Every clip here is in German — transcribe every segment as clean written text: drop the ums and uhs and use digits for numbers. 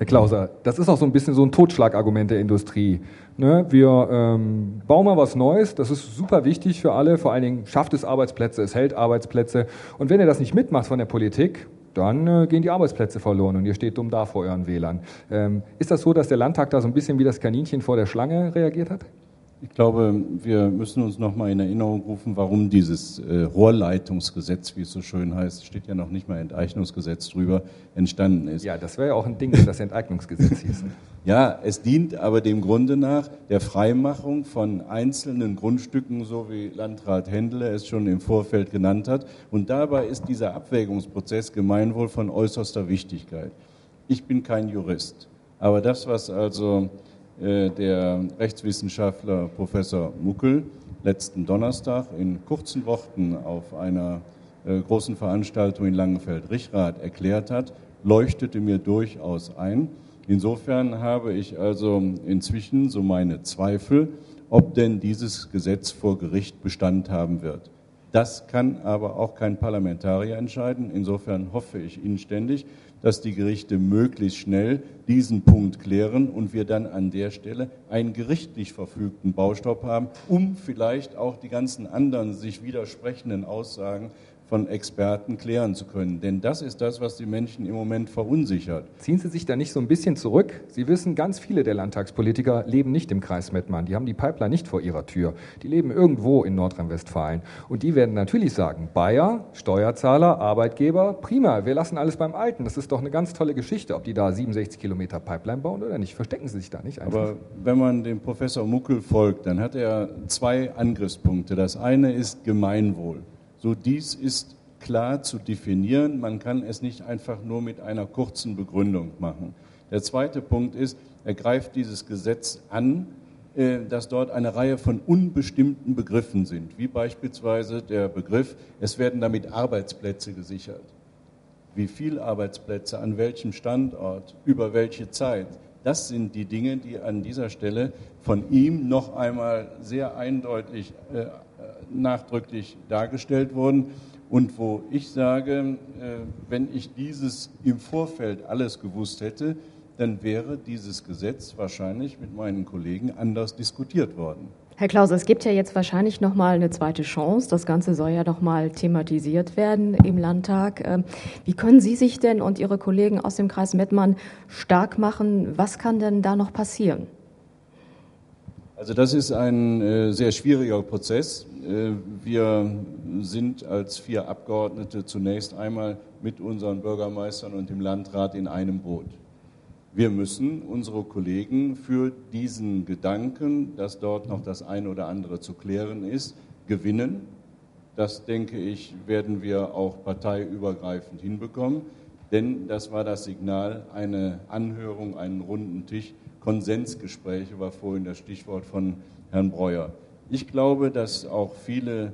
Herr Klauser, das ist auch so ein bisschen so ein Totschlagargument der Industrie. Ne? Wir bauen mal was Neues, das ist super wichtig für alle, vor allen Dingen schafft es Arbeitsplätze, es hält Arbeitsplätze. Und wenn ihr das nicht mitmacht von der Politik, dann gehen die Arbeitsplätze verloren und ihr steht dumm da vor euren Wählern. Ist das so, dass der Landtag da so ein bisschen wie das Kaninchen vor der Schlange reagiert hat? Ich glaube, wir müssen uns noch mal in Erinnerung rufen, warum dieses Rohrleitungsgesetz, wie es so schön heißt, steht ja noch nicht mal Enteignungsgesetz drüber, entstanden ist. Ja, das wäre ja auch ein Ding, wenn das Enteignungsgesetz hieß. Ja, es dient aber dem Grunde nach der Freimachung von einzelnen Grundstücken, so wie Landrat Händle es schon im Vorfeld genannt hat. Und dabei ist dieser Abwägungsprozess Gemeinwohl von äußerster Wichtigkeit. Ich bin kein Jurist, aber das, was also der Rechtswissenschaftler Professor Muckel letzten Donnerstag in kurzen Worten auf einer großen Veranstaltung in Langenfeld-Richrath erklärt hat, leuchtete mir durchaus ein. Insofern habe ich also inzwischen so meine Zweifel, ob denn dieses Gesetz vor Gericht Bestand haben wird. Das kann aber auch kein Parlamentarier entscheiden. Insofern hoffe ich inständig, dass die Gerichte möglichst schnell diesen Punkt klären und wir dann an der Stelle einen gerichtlich verfügten Baustopp haben, um vielleicht auch die ganzen anderen sich widersprechenden Aussagen von Experten klären zu können. Denn das ist das, was die Menschen im Moment verunsichert. Ziehen Sie sich da nicht so ein bisschen zurück? Sie wissen, ganz viele der Landtagspolitiker leben nicht im Kreis Mettmann. Die haben die Pipeline nicht vor ihrer Tür. Die leben irgendwo in Nordrhein-Westfalen. Und die werden natürlich sagen, Bayer, Steuerzahler, Arbeitgeber, prima, wir lassen alles beim Alten. Das ist doch eine ganz tolle Geschichte, ob die da 67 Kilometer Pipeline bauen oder nicht. Verstecken Sie sich da nicht einfach. Aber wenn man dem Professor Muckel folgt, dann hat er zwei Angriffspunkte. Das eine ist Gemeinwohl. So, dies ist klar zu definieren. Man kann es nicht einfach nur mit einer kurzen Begründung machen. Der zweite Punkt ist, er greift dieses Gesetz an, dass dort eine Reihe von unbestimmten Begriffen sind, wie beispielsweise der Begriff, es werden damit Arbeitsplätze gesichert. Wie viele Arbeitsplätze, an welchem Standort, über welche Zeit, das sind die Dinge, die an dieser Stelle von ihm noch einmal sehr eindeutig nachdrücklich dargestellt wurden und wo ich sage, wenn ich dieses im Vorfeld alles gewusst hätte, dann wäre dieses Gesetz wahrscheinlich mit meinen Kollegen anders diskutiert worden. Herr Klauser, es gibt ja jetzt wahrscheinlich noch mal eine zweite Chance. Das Ganze soll ja noch mal thematisiert werden im Landtag. Wie können Sie sich denn und Ihre Kollegen aus dem Kreis Mettmann stark machen? Was kann denn da noch passieren? Also das ist ein sehr schwieriger Prozess. Wir sind als 4 Abgeordnete zunächst einmal mit unseren Bürgermeistern und dem Landrat in einem Boot. Wir müssen unsere Kollegen für diesen Gedanken, dass dort noch das eine oder andere zu klären ist, gewinnen. Das, denke ich, werden wir auch parteiübergreifend hinbekommen, denn das war das Signal, eine Anhörung, einen runden Tisch, Konsensgespräche war vorhin das Stichwort von Herrn Breuer. Ich glaube, dass auch viele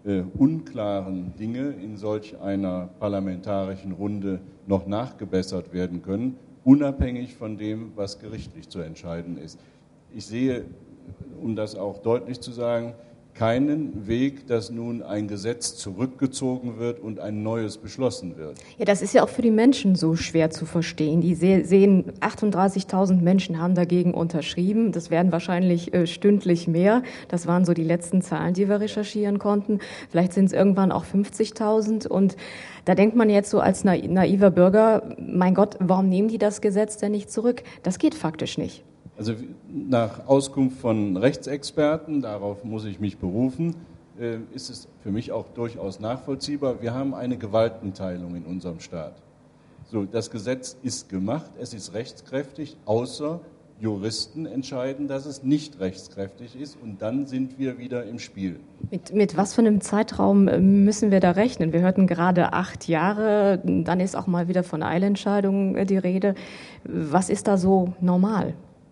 unklaren Dinge in solch einer parlamentarischen Runde noch nachgebessert werden können, unabhängig von dem, was gerichtlich zu entscheiden ist. Ich sehe, um das auch deutlich zu sagen, keinen Weg, dass nun ein Gesetz zurückgezogen wird und ein neues beschlossen wird. Ja, das ist ja auch für die Menschen so schwer zu verstehen. Die sehen, 38.000 Menschen haben dagegen unterschrieben. Das werden wahrscheinlich stündlich mehr. Das waren so die letzten Zahlen, die wir recherchieren konnten. Vielleicht sind es irgendwann auch 50.000. Und da denkt man jetzt so als naiver Bürger, mein Gott, warum nehmen die das Gesetz denn nicht zurück? Das geht faktisch nicht. Also nach Auskunft von Rechtsexperten, darauf muss ich mich berufen, ist es für mich auch durchaus nachvollziehbar. Wir haben eine Gewaltenteilung in unserem Staat. So, das Gesetz ist gemacht, es ist rechtskräftig, außer Juristen entscheiden, dass es nicht rechtskräftig ist und dann sind wir wieder im Spiel. Mit was für einem Zeitraum müssen wir da rechnen? Wir hörten gerade 8 Jahre, dann ist auch mal wieder von Eilentscheidungen die Rede. Was ist da so normal?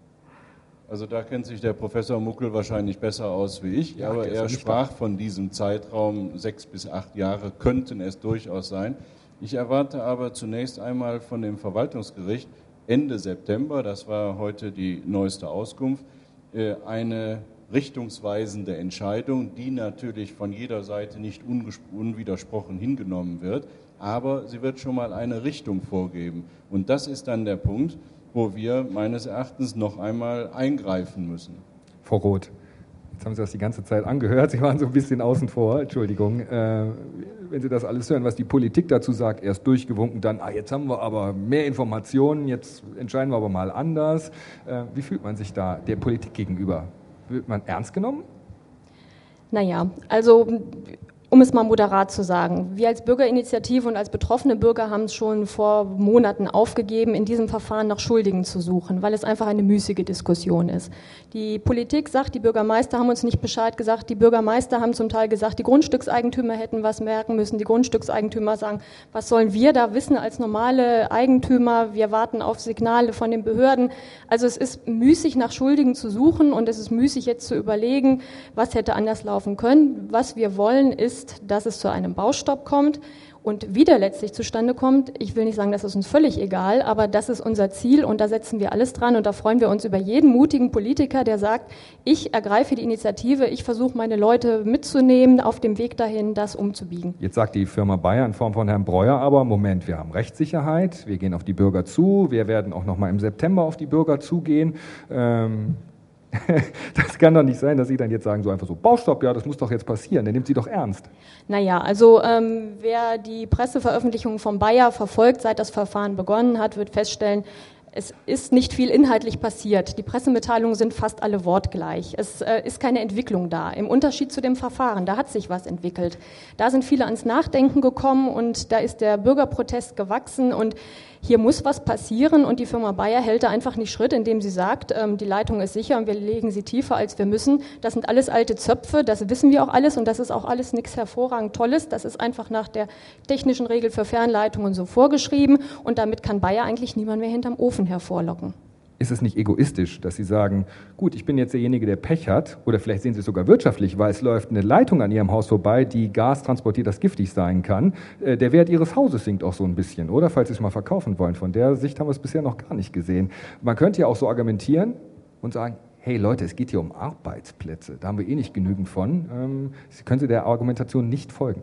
Also da kennt sich der Professor Muckel wahrscheinlich besser aus wie ich, ja, aber er sprach von diesem Zeitraum, 6 bis 8 Jahre könnten es durchaus sein. Ich erwarte aber zunächst einmal von dem Verwaltungsgericht Ende September, das war heute die neueste Auskunft, eine richtungsweisende Entscheidung, die natürlich von jeder Seite nicht unwidersprochen hingenommen wird, aber sie wird schon mal eine Richtung vorgeben. Und das ist dann der Punkt, wo wir meines Erachtens noch einmal eingreifen müssen. Frau Roth, jetzt haben Sie das die ganze Zeit angehört, Sie waren so ein bisschen außen vor, Entschuldigung. Wenn Sie das alles hören, was die Politik dazu sagt, erst durchgewunken, dann, jetzt haben wir aber mehr Informationen, jetzt entscheiden wir aber mal anders. Wie fühlt man sich da der Politik gegenüber? Wird man ernst genommen? Naja, also um es mal moderat zu sagen, wir als Bürgerinitiative und als betroffene Bürger haben es schon vor Monaten aufgegeben, in diesem Verfahren nach Schuldigen zu suchen, weil es einfach eine müßige Diskussion ist. Die Politik sagt, die Bürgermeister haben uns nicht Bescheid gesagt, die Bürgermeister haben zum Teil gesagt, die Grundstückseigentümer hätten was merken müssen, die Grundstückseigentümer sagen, was sollen wir da wissen als normale Eigentümer, wir warten auf Signale von den Behörden. Also es ist müßig, nach Schuldigen zu suchen und es ist müßig jetzt zu überlegen, was hätte anders laufen können. Was wir wollen ist, dass es zu einem Baustopp kommt und wie der letztlich zustande kommt. Ich will nicht sagen, das ist uns völlig egal, aber das ist unser Ziel und da setzen wir alles dran und da freuen wir uns über jeden mutigen Politiker, der sagt, ich ergreife die Initiative, ich versuche meine Leute mitzunehmen auf dem Weg dahin, das umzubiegen. Jetzt sagt die Firma Bayer in Form von Herrn Breuer aber, Moment, wir haben Rechtssicherheit, wir gehen auf die Bürger zu, wir werden auch noch mal im September auf die Bürger zugehen. Das kann doch nicht sein, dass Sie dann jetzt sagen, so einfach so, Baustopp, ja, das muss doch jetzt passieren, der nimmt Sie doch ernst. Naja, also wer die Presseveröffentlichungen von Bayer verfolgt, seit das Verfahren begonnen hat, wird feststellen, es ist nicht viel inhaltlich passiert. Die Pressemitteilungen sind fast alle wortgleich. Es ist keine Entwicklung da. Im Unterschied zu dem Verfahren, da hat sich was entwickelt. Da sind viele ans Nachdenken gekommen und da ist der Bürgerprotest gewachsen und hier muss was passieren und die Firma Bayer hält da einfach nicht Schritt, indem sie sagt, die Leitung ist sicher und wir legen sie tiefer, als wir müssen. Das sind alles alte Zöpfe, das wissen wir auch alles und das ist auch alles nichts hervorragend Tolles. Das ist einfach nach der technischen Regel für Fernleitungen so vorgeschrieben und damit kann Bayer eigentlich niemand mehr hinterm Ofen hervorlocken. Ist es nicht egoistisch, dass Sie sagen, gut, ich bin jetzt derjenige, der Pech hat, oder vielleicht sehen Sie es sogar wirtschaftlich, weil es läuft eine Leitung an Ihrem Haus vorbei, die Gas transportiert, das giftig sein kann. Der Wert Ihres Hauses sinkt auch so ein bisschen, oder? Falls Sie es mal verkaufen wollen. Von der Sicht haben wir es bisher noch gar nicht gesehen. Man könnte ja auch so argumentieren und sagen, hey Leute, es geht hier um Arbeitsplätze, da haben wir eh nicht genügend von. Können Sie der Argumentation nicht folgen?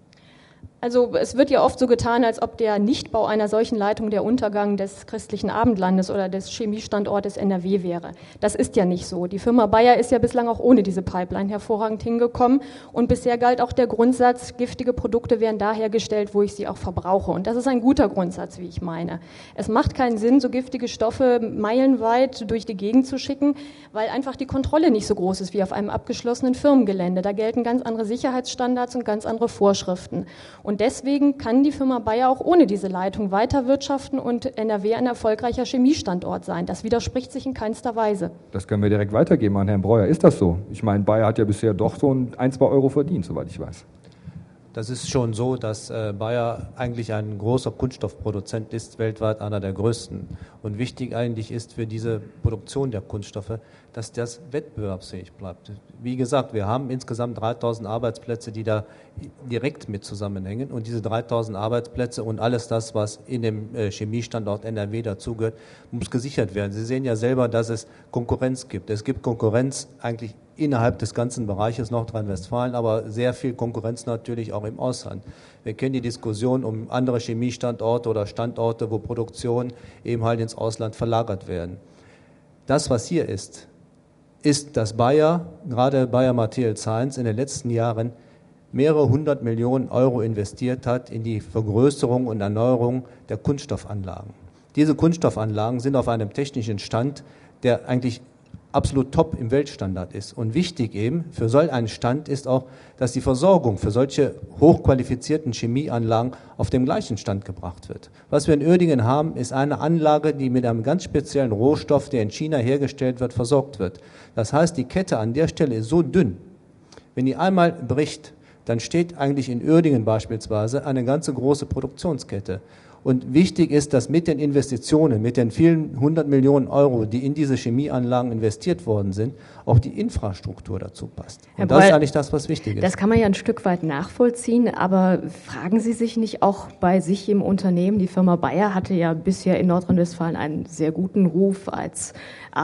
Also es wird ja oft so getan, als ob der Nichtbau einer solchen Leitung der Untergang des christlichen Abendlandes oder des Chemiestandortes NRW wäre. Das ist ja nicht so. Die Firma Bayer ist ja bislang auch ohne diese Pipeline hervorragend hingekommen und bisher galt auch der Grundsatz, giftige Produkte werden da hergestellt, wo ich sie auch verbrauche. Und das ist ein guter Grundsatz, wie ich meine. Es macht keinen Sinn, so giftige Stoffe meilenweit durch die Gegend zu schicken, weil einfach die Kontrolle nicht so groß ist wie auf einem abgeschlossenen Firmengelände. Da gelten ganz andere Sicherheitsstandards und ganz andere Vorschriften. Und deswegen kann die Firma Bayer auch ohne diese Leitung weiterwirtschaften und NRW ein erfolgreicher Chemiestandort sein. Das widerspricht sich in keinster Weise. Das können wir direkt weitergeben an Herrn Breuer. Ist das so? Ich meine, Bayer hat ja bisher doch so 1-2 Euro verdient, soweit ich weiß. Das ist schon so, dass Bayer eigentlich ein großer Kunststoffproduzent ist, weltweit einer der größten. Und wichtig eigentlich ist für diese Produktion der Kunststoffe, dass das wettbewerbsfähig bleibt. Wie gesagt, wir haben insgesamt 3.000 Arbeitsplätze, die da direkt mit zusammenhängen. Und diese 3.000 Arbeitsplätze und alles das, was in dem Chemiestandort NRW dazugehört, muss gesichert werden. Sie sehen ja selber, dass es Konkurrenz gibt. Es gibt Konkurrenz eigentlich innerhalb des ganzen Bereiches Nordrhein-Westfalen, aber sehr viel Konkurrenz natürlich auch im Ausland. Wir kennen die Diskussion um andere Chemiestandorte oder Standorte, wo Produktion eben halt ins Ausland verlagert werden. Das, was hier ist, dass Bayer, gerade Bayer Materials Science, in den letzten Jahren mehrere 100 Millionen Euro investiert hat in die Vergrößerung und Erneuerung der Kunststoffanlagen. Diese Kunststoffanlagen sind auf einem technischen Stand, der eigentlich absolut top im Weltstandard ist. Und wichtig eben für solch einen Stand ist auch, dass die Versorgung für solche hochqualifizierten Chemieanlagen auf dem gleichen Stand gebracht wird. Was wir in Uerdingen haben, ist eine Anlage, die mit einem ganz speziellen Rohstoff, der in China hergestellt wird, versorgt wird. Das heißt, die Kette an der Stelle ist so dünn, wenn die einmal bricht, dann steht eigentlich in Uerdingen beispielsweise eine ganze große Produktionskette. Und wichtig ist, dass mit den Investitionen, mit den vielen 100 Millionen Euro, die in diese Chemieanlagen investiert worden sind, auch die Infrastruktur dazu passt. Und das ist eigentlich das, was wichtig ist. Das kann man ja ein Stück weit nachvollziehen, aber fragen Sie sich nicht auch bei sich im Unternehmen, die Firma Bayer hatte ja bisher in Nordrhein-Westfalen einen sehr guten Ruf als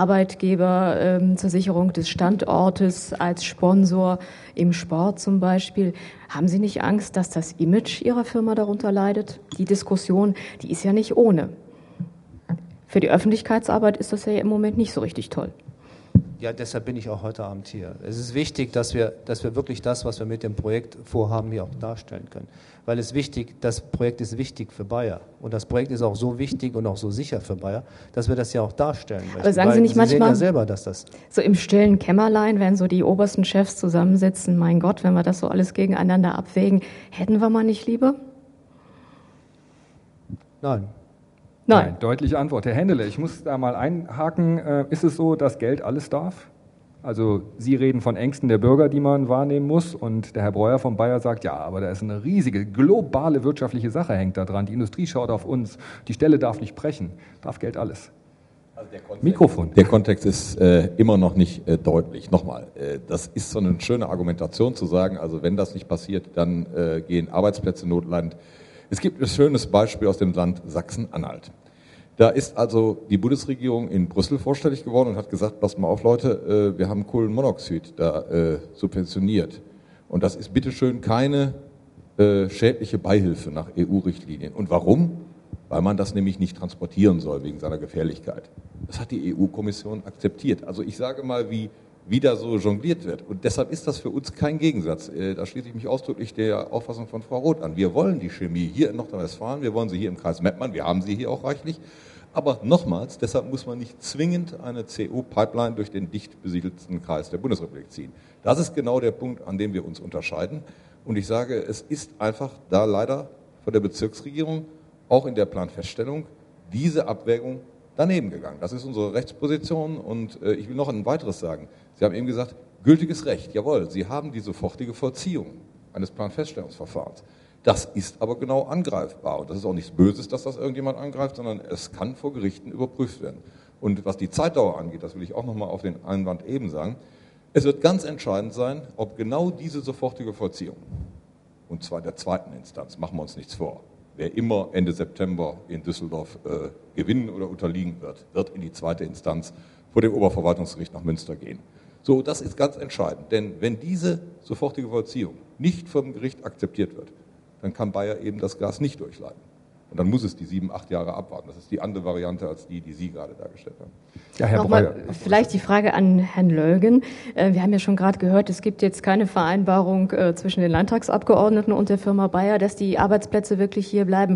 Arbeitgeber zur Sicherung des Standortes, als Sponsor im Sport zum Beispiel. Haben Sie nicht Angst, dass das Image Ihrer Firma darunter leidet? Die Diskussion, die ist ja nicht ohne. Für die Öffentlichkeitsarbeit ist das ja im Moment nicht so richtig toll. Ja, deshalb bin ich auch heute Abend hier. Es ist wichtig, dass wir wirklich das, was wir mit dem Projekt vorhaben, hier auch darstellen können. Weil das Projekt ist wichtig für Bayer. Und das Projekt ist auch so wichtig und auch so sicher für Bayer, dass wir das ja auch darstellen möchten. Aber sagen Sie nicht manchmal, sehen ja selber, dass das so im stillen Kämmerlein, wenn so die obersten Chefs zusammensitzen, mein Gott, wenn wir das so alles gegeneinander abwägen, hätten wir mal nicht lieber? Nein. Nein, deutliche Antwort. Herr Hendele, ich muss da mal einhaken. Ist es so, dass Geld alles darf? Also Sie reden von Ängsten der Bürger, die man wahrnehmen muss, und der Herr Breuer von Bayer sagt, ja, aber da ist eine riesige globale wirtschaftliche Sache hängt da dran. Die Industrie schaut auf uns, die Stelle darf nicht brechen. Darf Geld alles? Also Mikrofon. Der Kontext ist immer noch nicht deutlich. Nochmal, das ist so eine schöne Argumentation zu sagen, also wenn das nicht passiert, dann gehen Arbeitsplätze in Notland. Es gibt ein schönes Beispiel aus dem Land Sachsen-Anhalt. Da ist also die Bundesregierung in Brüssel vorstellig geworden und hat gesagt, passt mal auf Leute, wir haben Kohlenmonoxid da subventioniert. Und das ist bitteschön keine schädliche Beihilfe nach EU-Richtlinien. Und warum? Weil man das nämlich nicht transportieren soll wegen seiner Gefährlichkeit. Das hat die EU-Kommission akzeptiert. Also ich sage mal, wie da so jongliert wird. Und deshalb ist das für uns kein Gegensatz. Da schließe ich mich ausdrücklich der Auffassung von Frau Roth an. Wir wollen die Chemie hier in Nordrhein-Westfalen, wir wollen sie hier im Kreis Mettmann, wir haben sie hier auch reichlich. Aber nochmals, deshalb muss man nicht zwingend eine CO-Pipeline durch den dicht besiedelten Kreis der Bundesrepublik ziehen. Das ist genau der Punkt, an dem wir uns unterscheiden. Und ich sage, es ist einfach da leider von der Bezirksregierung auch in der Planfeststellung diese Abwägung daneben gegangen. Das ist unsere Rechtsposition und ich will noch ein weiteres sagen. Sie haben eben gesagt, gültiges Recht. Jawohl, Sie haben die sofortige Vollziehung eines Planfeststellungsverfahrens. Das ist aber genau angreifbar und das ist auch nichts Böses, dass das irgendjemand angreift, sondern es kann vor Gerichten überprüft werden. Und was die Zeitdauer angeht, das will ich auch nochmal auf den Einwand eben sagen, es wird ganz entscheidend sein, ob genau diese sofortige Vollziehung, und zwar der zweiten Instanz, machen wir uns nichts vor, wer immer Ende September in Düsseldorf gewinnen oder unterliegen wird in die zweite Instanz vor dem Oberverwaltungsgericht nach Münster gehen. So, das ist ganz entscheidend, denn wenn diese sofortige Vollziehung nicht vom Gericht akzeptiert wird, dann kann Bayer eben das Gas nicht durchleiten. Und dann muss es die 7-8 Jahre abwarten. Das ist die andere Variante als die Sie gerade dargestellt haben. Ja, Herr Breuer. Vielleicht die Frage an Herrn Lögen. Wir haben ja schon gerade gehört, es gibt jetzt keine Vereinbarung zwischen den Landtagsabgeordneten und der Firma Bayer, dass die Arbeitsplätze wirklich hier bleiben.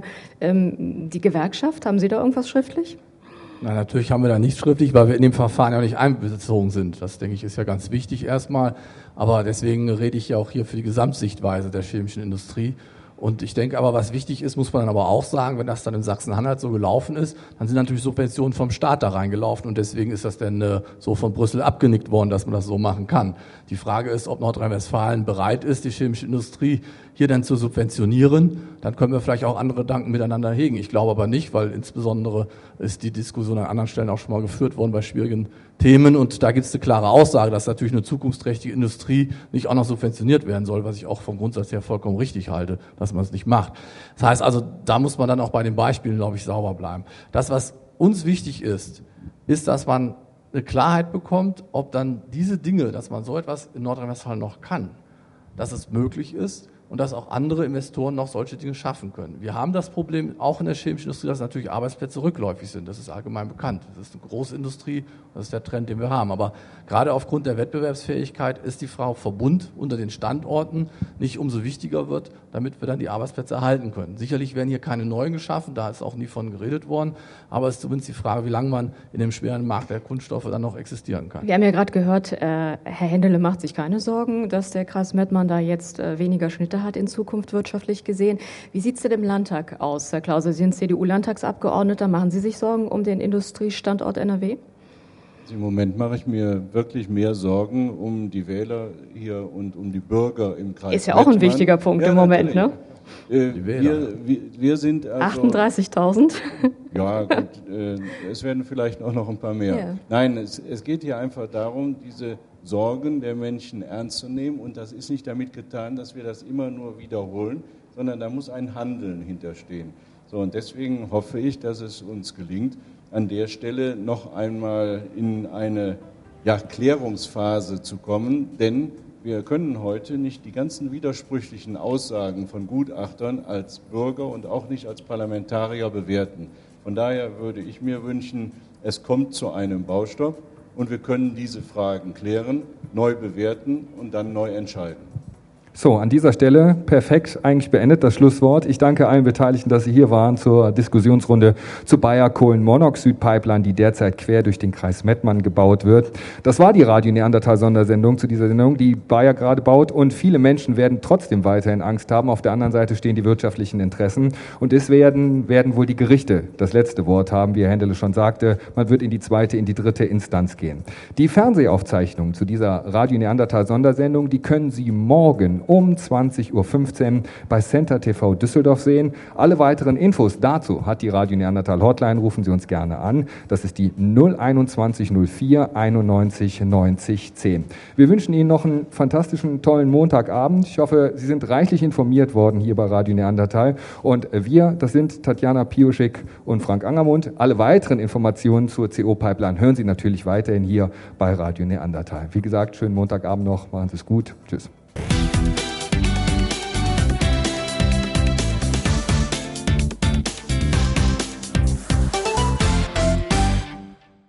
Die Gewerkschaft, haben Sie da irgendwas schriftlich? Na, natürlich haben wir da nichts schriftlich, weil wir in dem Verfahren ja nicht einbezogen sind. Das, denke ich, ist ja ganz wichtig erstmal. Aber deswegen rede ich ja auch hier für die Gesamtsichtweise der chemischen Industrie. Und ich denke aber, was wichtig ist, muss man dann aber auch sagen, wenn das dann in Sachsen-Anhalt so gelaufen ist, dann sind natürlich Subventionen vom Staat da reingelaufen und deswegen ist das dann so von Brüssel abgenickt worden, dass man das so machen kann. Die Frage ist, ob Nordrhein-Westfalen bereit ist, die chemische Industrie hier dann zu subventionieren. Dann können wir vielleicht auch andere Gedanken miteinander hegen. Ich glaube aber nicht, weil insbesondere ist die Diskussion an anderen Stellen auch schon mal geführt worden bei schwierigen Themen und da gibt es eine klare Aussage, dass natürlich eine zukunftsträchtige Industrie nicht auch noch subventioniert werden soll, was ich auch vom Grundsatz her vollkommen richtig halte, dass man es nicht macht. Das heißt also, da muss man dann auch bei den Beispielen, glaube ich, sauber bleiben. Das, was uns wichtig ist, dass man eine Klarheit bekommt, ob dann diese Dinge, dass man so etwas in Nordrhein-Westfalen noch kann, dass es möglich ist und dass auch andere Investoren noch solche Dinge schaffen können. Wir haben das Problem auch in der chemischen Industrie, dass natürlich Arbeitsplätze rückläufig sind. Das ist allgemein bekannt. Das ist eine Großindustrie, das ist der Trend, den wir haben. Aber gerade aufgrund der Wettbewerbsfähigkeit ist die Frage Verbund unter den Standorten nicht umso wichtiger wird, damit wir dann die Arbeitsplätze erhalten können. Sicherlich werden hier keine neuen geschaffen, da ist auch nie von geredet worden. Aber es ist zumindest die Frage, wie lange man in dem schweren Markt der Kunststoffe dann noch existieren kann. Wir haben ja gerade gehört, Herr Hendele macht sich keine Sorgen, dass der Kreis Mettmann da jetzt weniger Schnitte hat in Zukunft wirtschaftlich gesehen. Wie sieht es denn im Landtag aus, Herr Klauser? Sie sind CDU-Landtagsabgeordneter. Machen Sie sich Sorgen um den Industriestandort NRW? Im Moment mache ich mir wirklich mehr Sorgen um die Wähler hier und um die Bürger im Kreis. Ist ja auch ein wichtiger Punkt im Moment, ne? Wir sind also 38.000? Ja, gut, es werden vielleicht auch noch ein paar mehr. Ja. Nein, es geht hier einfach darum, diese Sorgen der Menschen ernst zu nehmen. Und das ist nicht damit getan, dass wir das immer nur wiederholen, sondern da muss ein Handeln hinterstehen. So, und deswegen hoffe ich, dass es uns gelingt, an der Stelle noch einmal in eine Klärungsphase zu kommen. Denn wir können heute nicht die ganzen widersprüchlichen Aussagen von Gutachtern als Bürger und auch nicht als Parlamentarier bewerten. Von daher würde ich mir wünschen, es kommt zu einem Baustopp und wir können diese Fragen klären, neu bewerten und dann neu entscheiden. So, an dieser Stelle perfekt eigentlich beendet das Schlusswort. Ich danke allen Beteiligten, dass Sie hier waren zur Diskussionsrunde zu Bayer Kohlenmonoxid-Pipeline, die derzeit quer durch den Kreis Mettmann gebaut wird. Das war die Radio Neandertal Sondersendung zu dieser Sendung, die Bayer gerade baut, und viele Menschen werden trotzdem weiterhin Angst haben. Auf der anderen Seite stehen die wirtschaftlichen Interessen und es werden wohl die Gerichte das letzte Wort haben, wie Herr Hendele schon sagte. Man wird in die zweite, in die dritte Instanz gehen. Die Fernsehaufzeichnung zu dieser Radio Neandertal Sondersendung, die können Sie morgen um 20.15 Uhr bei Center TV Düsseldorf sehen. Alle weiteren Infos dazu hat die Radio Neandertal Hotline. Rufen Sie uns gerne an. Das ist die 021 04 91 90 10. Wir wünschen Ihnen noch einen fantastischen, tollen Montagabend. Ich hoffe, Sie sind reichlich informiert worden hier bei Radio Neandertal. Und wir, das sind Tatjana Pioschik und Frank Angermund. Alle weiteren Informationen zur CO-Pipeline hören Sie natürlich weiterhin hier bei Radio Neandertal. Wie gesagt, schönen Montagabend noch. Machen Sie es gut. Tschüss.